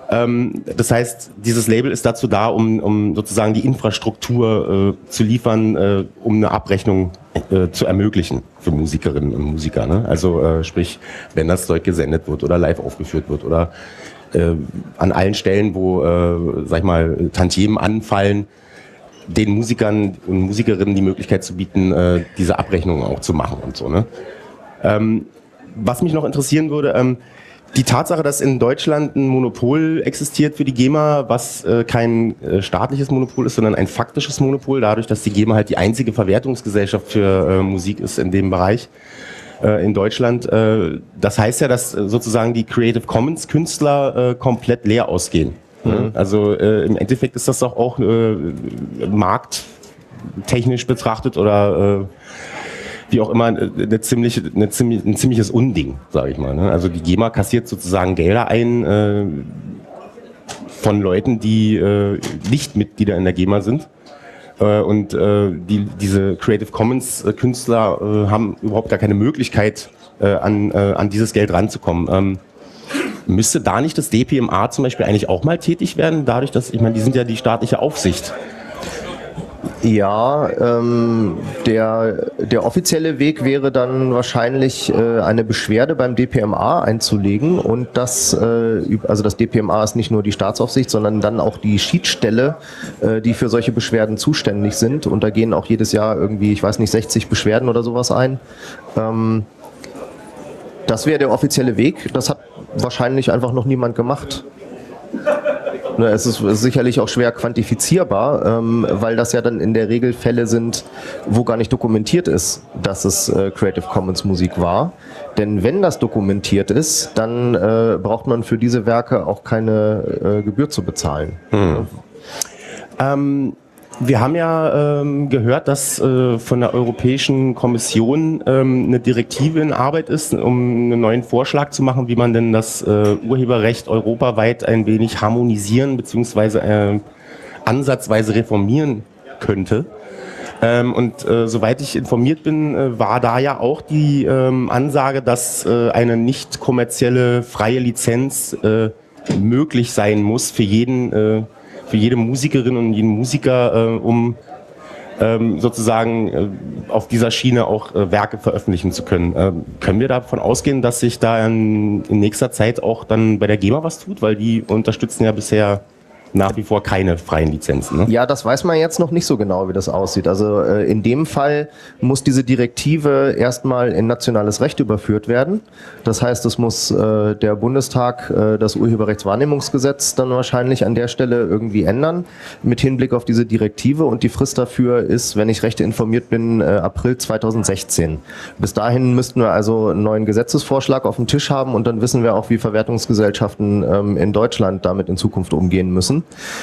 Ähm, das heißt, dieses Label ist dazu da, um, um sozusagen die Infrastruktur äh, zu liefern, äh, um eine Abrechnung äh, zu ermöglichen für Musikerinnen und Musiker. Ne? Also äh, sprich, wenn das Zeug gesendet wird oder live aufgeführt wird oder äh, an allen Stellen, wo, äh, sag ich mal, Tantiemen anfallen, den Musikern und Musikerinnen die Möglichkeit zu bieten, äh, diese Abrechnungen auch zu machen und so. Ne? Ähm, was mich noch interessieren würde, ähm, die Tatsache, dass in Deutschland ein Monopol existiert für die GEMA, was äh, kein äh, staatliches Monopol ist, sondern ein faktisches Monopol, dadurch, dass die GEMA halt die einzige Verwertungsgesellschaft für äh, Musik ist in dem Bereich äh, in Deutschland. Äh, das heißt ja, dass äh, sozusagen die Creative Commons Künstler äh, komplett leer ausgehen. Mhm. Ne? Also äh, im Endeffekt ist das doch auch äh, markttechnisch betrachtet oder äh, wie auch immer, eine ziemliche, eine ziemlich, ein ziemliches Unding, sage ich mal. Ne? Also die GEMA kassiert sozusagen Gelder ein äh, von Leuten, die äh, nicht Mitglieder in der GEMA sind. Äh, und äh, die, diese Creative Commons äh, Künstler äh, haben überhaupt gar keine Möglichkeit, äh, an, äh, an dieses Geld ranzukommen. Ähm, müsste da nicht das D P M A zum Beispiel eigentlich auch mal tätig werden, dadurch, dass, ich meine, die sind ja die staatliche Aufsicht. Ja, ähm, der, der offizielle Weg wäre dann wahrscheinlich äh, eine Beschwerde beim D P M A einzulegen und das, äh, also das D P M A ist nicht nur die Staatsaufsicht, sondern dann auch die Schiedsstelle, äh, die für solche Beschwerden zuständig sind und da gehen auch jedes Jahr irgendwie, ich weiß nicht, sechzig Beschwerden oder sowas ein. Ähm, das wäre der offizielle Weg, das hat wahrscheinlich einfach noch niemand gemacht. Es ist sicherlich auch schwer quantifizierbar, ähm, weil das ja dann in der Regel Fälle sind, wo gar nicht dokumentiert ist, dass es äh, Creative Commons Musik war. Denn wenn das dokumentiert ist, dann äh, braucht man für diese Werke auch keine äh, Gebühr zu bezahlen. Hm. Ähm, wir haben ja ähm, gehört, dass äh, von der Europäischen Kommission ähm, eine Direktive in Arbeit ist, um einen neuen Vorschlag zu machen, wie man denn das äh, Urheberrecht europaweit ein wenig harmonisieren bzw. Äh, ansatzweise reformieren könnte. Ähm, und äh, soweit ich informiert bin, äh, war da ja auch die ähm, Ansage, dass äh, eine nicht kommerzielle freie Lizenz äh, möglich sein muss für jeden äh, für jede Musikerin und jeden Musiker, äh, um ähm, sozusagen äh, auf dieser Schiene auch äh, Werke veröffentlichen zu können. Äh, können wir davon ausgehen, dass sich da in, in nächster Zeit auch dann bei der GEMA was tut? Weil die unterstützen ja bisher nach wie vor keine freien Lizenzen. Ne? Ja, das weiß man jetzt noch nicht so genau, wie das aussieht. Also äh, in dem Fall muss diese Direktive erstmal in nationales Recht überführt werden. Das heißt, es muss äh, der Bundestag äh, das Urheberrechtswahrnehmungsgesetz dann wahrscheinlich an der Stelle irgendwie ändern, mit Hinblick auf diese Direktive. Und die Frist dafür ist, wenn ich recht informiert bin, äh, April zweitausendsechzehn. Bis dahin müssten wir also einen neuen Gesetzesvorschlag auf dem Tisch haben und dann wissen wir auch, wie Verwertungsgesellschaften ähm, in Deutschland damit in Zukunft umgehen müssen.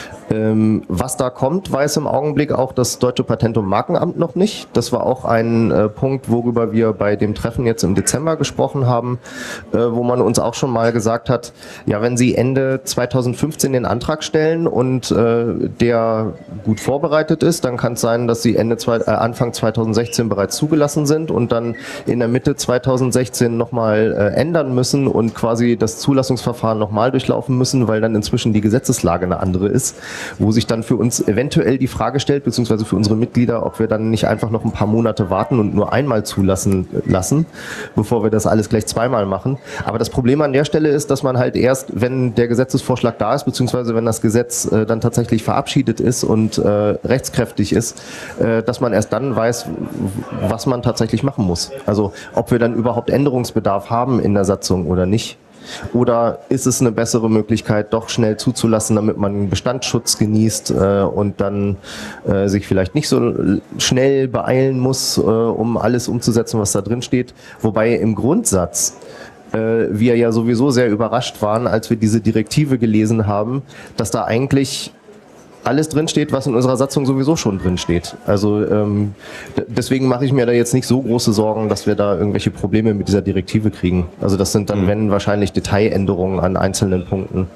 Ähm, was da kommt, weiß im Augenblick auch das Deutsche Patent- und Markenamt noch nicht. Das war auch ein äh, Punkt, worüber wir bei dem Treffen jetzt im Dezember gesprochen haben, äh, wo man uns auch schon mal gesagt hat, ja, wenn Sie Ende zweitausendfünfzehn den Antrag stellen und äh, der gut vorbereitet ist, dann kann es sein, dass Sie Ende zwei, äh, Anfang zweitausendsechzehn bereits zugelassen sind und dann in der Mitte zweitausendsechzehn nochmal äh, ändern müssen und quasi das Zulassungsverfahren nochmal durchlaufen müssen, weil dann inzwischen die Gesetzeslage eine andere ist, wo sich dann für uns eventuell die Frage stellt, beziehungsweise für unsere Mitglieder, ob wir dann nicht einfach noch ein paar Monate warten und nur einmal zulassen lassen, bevor wir das alles gleich zweimal machen. Aber das Problem an der Stelle ist, dass man halt erst, wenn der Gesetzesvorschlag da ist, beziehungsweise wenn das Gesetz äh, dann tatsächlich verabschiedet ist und äh, rechtskräftig ist, äh, dass man erst dann weiß, was man tatsächlich machen muss. Also ob wir dann überhaupt Änderungsbedarf haben in der Satzung oder nicht. Oder ist es eine bessere Möglichkeit, doch schnell zuzulassen, damit man Bestandsschutz genießt äh, und dann äh, sich vielleicht nicht so schnell beeilen muss, äh, um alles umzusetzen, was da drin steht. Wobei im Grundsatz äh, wir ja sowieso sehr überrascht waren, als wir diese Direktive gelesen haben, dass da eigentlich alles drinsteht, was in unserer Satzung sowieso schon drinsteht. Also ähm, deswegen mache ich mir da jetzt nicht so große Sorgen, dass wir da irgendwelche Probleme mit dieser Direktive kriegen. Also das sind dann, mhm. wenn, wahrscheinlich Detailänderungen an einzelnen Punkten.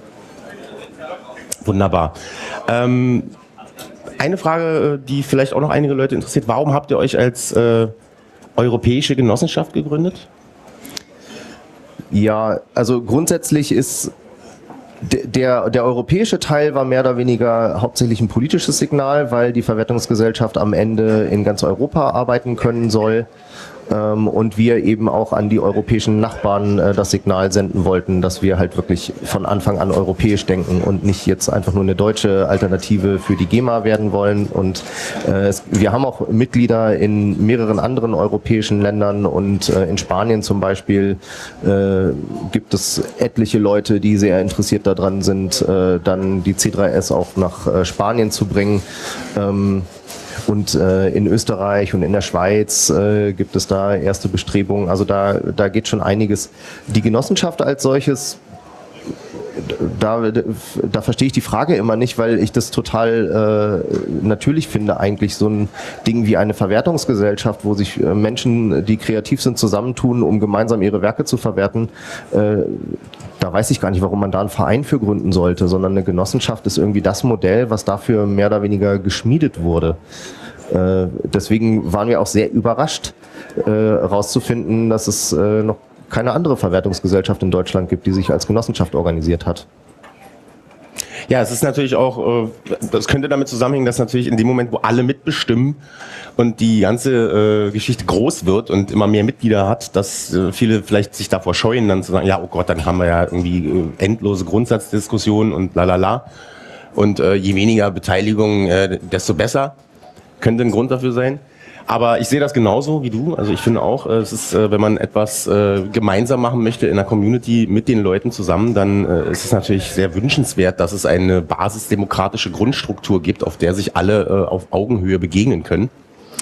Wunderbar. Ähm, eine Frage, die vielleicht auch noch einige Leute interessiert. Warum habt ihr euch als äh, europäische Genossenschaft gegründet? Ja, also grundsätzlich ist Der, der europäische Teil war mehr oder weniger hauptsächlich ein politisches Signal, weil die Verwertungsgesellschaft am Ende in ganz Europa arbeiten können soll. Und wir eben auch an die europäischen Nachbarn äh, das Signal senden wollten, dass wir halt wirklich von Anfang an europäisch denken und nicht jetzt einfach nur eine deutsche Alternative für die GEMA werden wollen. Und äh, es, wir haben auch Mitglieder in mehreren anderen europäischen Ländern und äh, in Spanien zum Beispiel äh, gibt es etliche Leute, die sehr interessiert daran sind, äh, dann die C drei S auch nach äh, Spanien zu bringen. Ähm, Und äh, in Österreich und in der Schweiz äh, gibt es da erste Bestrebungen. Also da, da geht schon einiges. Die Genossenschaft als solches, da, da verstehe ich die Frage immer nicht, weil ich das total äh, natürlich finde, eigentlich so ein Ding wie eine Verwertungsgesellschaft, wo sich äh, Menschen, die kreativ sind, zusammentun, um gemeinsam ihre Werke zu verwerten. Äh, Da weiß ich gar nicht, warum man da einen Verein für gründen sollte, sondern eine Genossenschaft ist irgendwie das Modell, was dafür mehr oder weniger geschmiedet wurde. Äh, deswegen waren wir auch sehr überrascht, äh, rauszufinden, dass es äh, noch keine andere Verwertungsgesellschaft in Deutschland gibt, die sich als Genossenschaft organisiert hat. Ja, es ist natürlich auch, das könnte damit zusammenhängen, dass natürlich in dem Moment, wo alle mitbestimmen und die ganze äh, Geschichte groß wird und immer mehr Mitglieder hat, dass äh, viele vielleicht sich davor scheuen, dann zu sagen, ja, oh Gott, dann haben wir ja irgendwie äh, endlose Grundsatzdiskussionen und lalala. Und äh, je weniger Beteiligung, äh, desto besser. Könnte ein Grund dafür sein. Aber ich sehe das genauso wie du. Also ich finde auch, es ist, wenn man etwas äh, gemeinsam machen möchte in der Community mit den Leuten zusammen, dann äh, ist es natürlich sehr wünschenswert, dass es eine basisdemokratische Grundstruktur gibt, auf der sich alle äh, auf Augenhöhe begegnen können.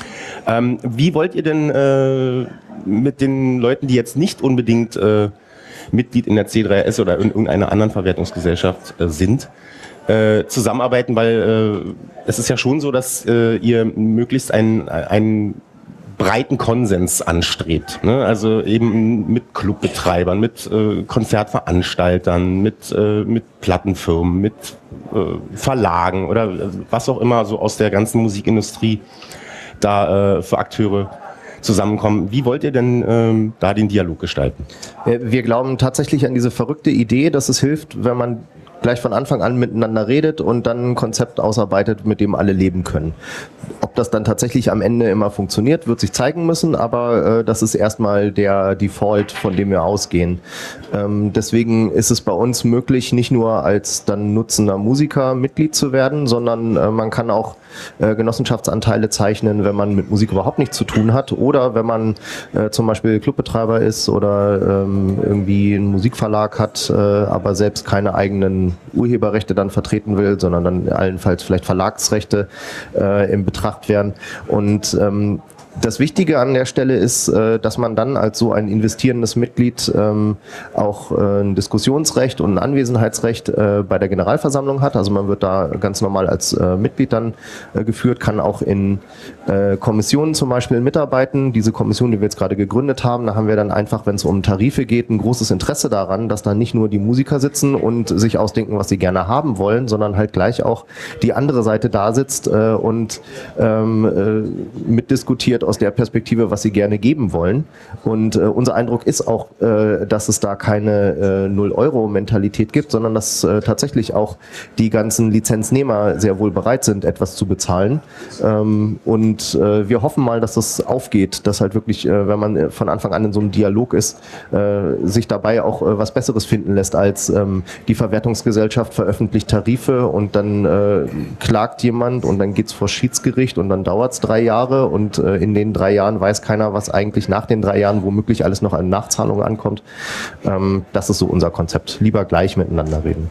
Ähm, wie wollt ihr denn äh, mit den Leuten, die jetzt nicht unbedingt äh, Mitglied in der C drei S oder in irgendeiner anderen Verwertungsgesellschaft äh, sind, Äh, zusammenarbeiten, weil äh, es ist ja schon so, dass äh, ihr möglichst einen, einen breiten Konsens anstrebt. Ne? Also eben mit Clubbetreibern, mit äh, Konzertveranstaltern, mit, äh, mit Plattenfirmen, mit äh, Verlagen oder was auch immer so aus der ganzen Musikindustrie da äh, für Akteure zusammenkommen. Wie wollt ihr denn ähm, da den Dialog gestalten? Wir glauben tatsächlich an diese verrückte Idee, dass es hilft, wenn man gleich von Anfang an miteinander redet und dann ein Konzept ausarbeitet, mit dem alle leben können. Ob das dann tatsächlich am Ende immer funktioniert, wird sich zeigen müssen, aber äh, das ist erstmal der Default, von dem wir ausgehen. Ähm, deswegen ist es bei uns möglich, nicht nur als dann nutzender Musiker Mitglied zu werden, sondern äh, man kann auch äh, Genossenschaftsanteile zeichnen, wenn man mit Musik überhaupt nichts zu tun hat oder wenn man äh, zum Beispiel Clubbetreiber ist oder ähm, irgendwie einen Musikverlag hat, äh, aber selbst keine eigenen Urheberrechte dann vertreten will, sondern dann allenfalls vielleicht Verlagsrechte äh, in Betracht werden. Und ähm, das Wichtige an der Stelle ist, äh, dass man dann als so ein investierendes Mitglied ähm, auch äh, ein Diskussionsrecht und ein Anwesenheitsrecht äh, bei der Generalversammlung hat. Also man wird da ganz normal als äh, Mitglied dann äh, geführt, kann auch in äh, Kommissionen zum Beispiel mitarbeiten. Diese Kommission, die wir jetzt gerade gegründet haben, da haben wir dann einfach, wenn es um Tarife geht, ein großes Interesse daran, dass da nicht nur die Musiker sitzen und sich ausdenken, was sie gerne haben wollen, sondern halt gleich auch die andere Seite da sitzt äh, und ähm, äh, mitdiskutiert aus der Perspektive, was sie gerne geben wollen. Und äh, unser Eindruck ist auch, äh, dass es da keine äh, null-Euro-Mentalität gibt, sondern dass äh, tatsächlich auch die ganzen Lizenznehmer sehr wohl bereit sind, etwas zu bezahlen. Ähm, und äh, wir hoffen mal, dass das aufgeht, dass halt wirklich, äh, wenn man von Anfang an in so einem Dialog ist, äh, sich dabei auch äh, was Besseres finden lässt, als ähm, die Verwertungsgesellschaft veröffentlicht Tarife und dann äh, klagt jemand und dann geht's vor Schiedsgericht und dann dauert's drei Jahre und äh, in den drei Jahren weiß keiner, was eigentlich nach den drei Jahren womöglich alles noch an Nachzahlungen ankommt. Ähm, das ist so unser Konzept. Lieber gleich miteinander reden.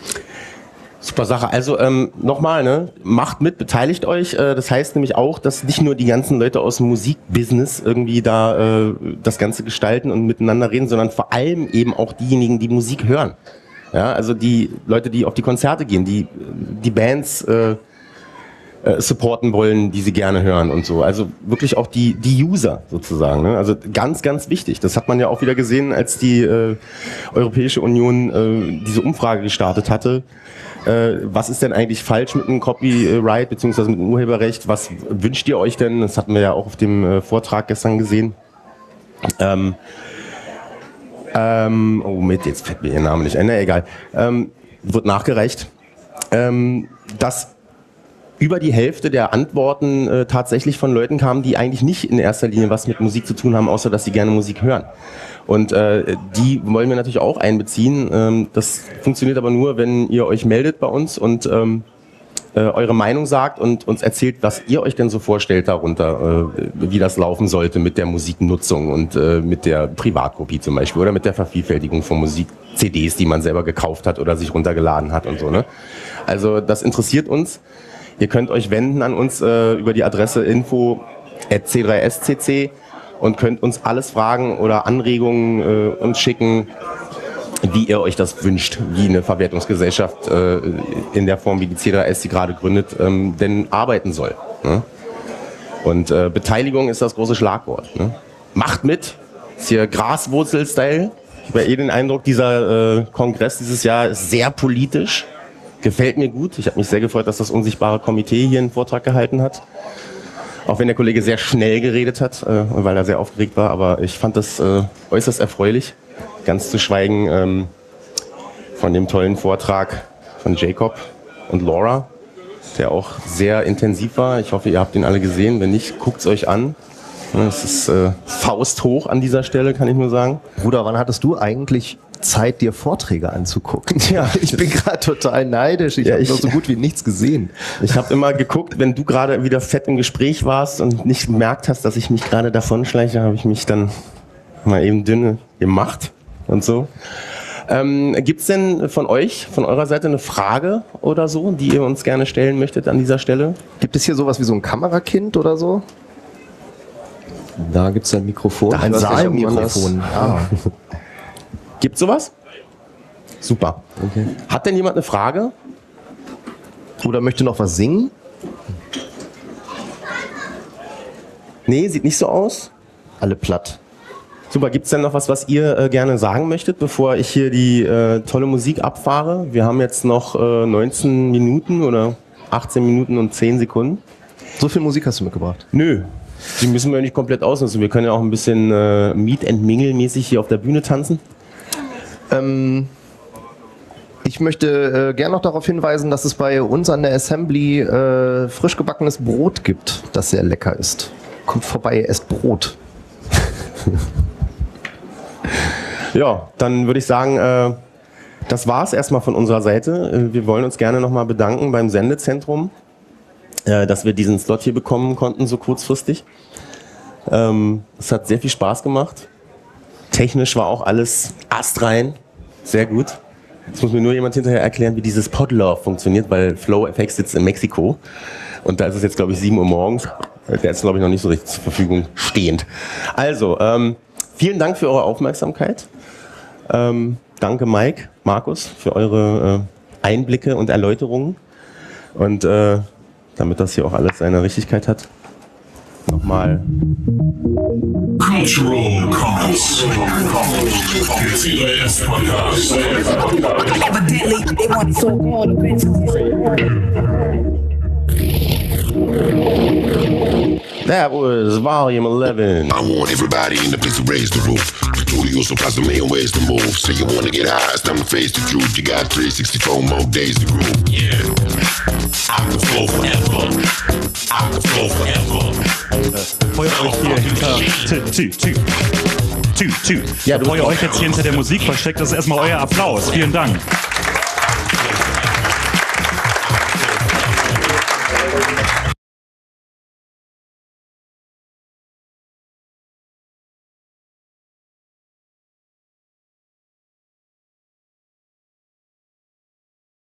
Super Sache. Also ähm, nochmal, ne? Macht mit, beteiligt euch. Äh, das heißt nämlich auch, dass nicht nur die ganzen Leute aus dem Musikbusiness irgendwie da äh, das Ganze gestalten und miteinander reden, sondern vor allem eben auch diejenigen, die Musik hören. Ja, also die Leute, die auf die Konzerte gehen, die die Bands äh, äh, supporten wollen, die sie gerne hören und so. Also wirklich auch die die User sozusagen. Ne? Also ganz, ganz wichtig. Das hat man ja auch wieder gesehen, als die äh, Europäische Union äh, diese Umfrage gestartet hatte. Äh, was ist denn eigentlich falsch mit dem Copyright bzw. mit dem Urheberrecht? Was wünscht ihr euch denn? Das hatten wir ja auch auf dem äh, Vortrag gestern gesehen. Ähm, ähm, oh, mit, jetzt fällt mir ihr Name nicht ein, na egal. Ähm, wird nachgereicht, ähm, dass über die Hälfte der Antworten äh, tatsächlich von Leuten kamen, die eigentlich nicht in erster Linie was mit Musik zu tun haben, außer dass sie gerne Musik hören. Und äh, die wollen wir natürlich auch einbeziehen. Ähm, das funktioniert aber nur, wenn ihr euch meldet bei uns und ähm, äh, eure Meinung sagt und uns erzählt, was ihr euch denn so vorstellt darunter, äh, wie das laufen sollte mit der Musiknutzung und äh, mit der Privatkopie zum Beispiel oder mit der Vervielfältigung von Musik-C Ds, die man selber gekauft hat oder sich runtergeladen hat und so. Ne? Also das interessiert uns. Ihr könnt euch wenden an uns äh, über die Adresse info at c drei s c c und könnt uns alles fragen oder Anregungen äh, uns schicken, wie ihr euch das wünscht, wie eine Verwertungsgesellschaft äh, in der Form, wie die C drei S sie gerade gründet, ähm, denn arbeiten soll. Ne? Und äh, Beteiligung ist das große Schlagwort. Ne? Macht mit, ist hier Graswurzel-Style. Ich habe ja eh den Eindruck, dieser äh, Kongress dieses Jahr ist sehr politisch. Gefällt mir gut. Ich habe mich sehr gefreut, dass das unsichtbare Komitee hier einen Vortrag gehalten hat. Auch wenn der Kollege sehr schnell geredet hat, äh, weil er sehr aufgeregt war. Aber ich fand das äh, äußerst erfreulich. Ganz zu schweigen ähm, von dem tollen Vortrag von Jacob und Laura, der auch sehr intensiv war. Ich hoffe, ihr habt ihn alle gesehen. Wenn nicht, guckt es euch an. Es ist äh, fausthoch an dieser Stelle, kann ich nur sagen. Bruder, wann hattest du eigentlich Zeit, dir Vorträge anzugucken? Ja, ich bin gerade total neidisch. Ich ja, habe noch so gut wie nichts gesehen. Ich habe immer geguckt, wenn du gerade wieder fett im Gespräch warst und nicht gemerkt hast, dass ich mich gerade davonschleiche, habe ich mich dann mal eben dünne gemacht und so. Ähm, gibt's denn von euch, von eurer Seite eine Frage oder so, die ihr uns gerne stellen möchtet an dieser Stelle? Gibt es hier sowas wie so ein Kamerakind oder so? Da gibt es ein Mikrofon. Da ein Saalmikrofon. Ah. Gibt sowas? Super. Okay. Hat denn jemand eine Frage? Oder möchte noch was singen? Nee, sieht nicht so aus. Alle platt. Super, gibt es denn noch was, was ihr äh, gerne sagen möchtet, bevor ich hier die äh, tolle Musik abfahre? Wir haben jetzt noch äh, neunzehn Minuten oder achtzehn Minuten und zehn Sekunden. So viel Musik hast du mitgebracht? Nö, die müssen wir nicht komplett ausnutzen. Wir können ja auch ein bisschen äh, Meet and Mingle mäßig hier auf der Bühne tanzen. Ähm, ich möchte äh, gerne noch darauf hinweisen, dass es bei uns an der Assembly äh, frisch gebackenes Brot gibt, das sehr lecker ist. Kommt vorbei, esst Brot. Ja, dann würde ich sagen, äh, das war es erstmal von unserer Seite. Wir wollen uns gerne nochmal bedanken beim Sendezentrum, äh, dass wir diesen Slot hier bekommen konnten, so kurzfristig. Ähm, es hat sehr viel Spaß gemacht. Technisch war auch alles astrein. Sehr gut. Jetzt muss mir nur jemand hinterher erklären, wie dieses Podlove funktioniert, weil Flow F X sitzt in Mexiko. Und da ist es jetzt, glaube ich, sieben Uhr morgens. Der ist, glaube ich, noch nicht so richtig zur Verfügung stehend. Also, ähm, vielen Dank für eure Aufmerksamkeit. Ähm, danke Mike, Markus, für eure äh, Einblicke und Erläuterungen. Und äh, damit das hier auch alles seine Richtigkeit hat, nochmal. Cultural Commons. Der C drei S Podcast. Evidently, they want so called That was volume eleven. I want everybody in the place to raise the roof. The studio supplies a million ways to move. So you wanna get high, it's time to face the truth. You got three sixty-four more days to groove. Yeah. I can flow forever. I can flow forever. Feuert euch hier hinter. Tü, tü, tü. Tü, tü. Ja, du Bevor ihr euch jetzt hier hinter der Musik versteckt, das ist erstmal euer Applaus. Vielen Dank.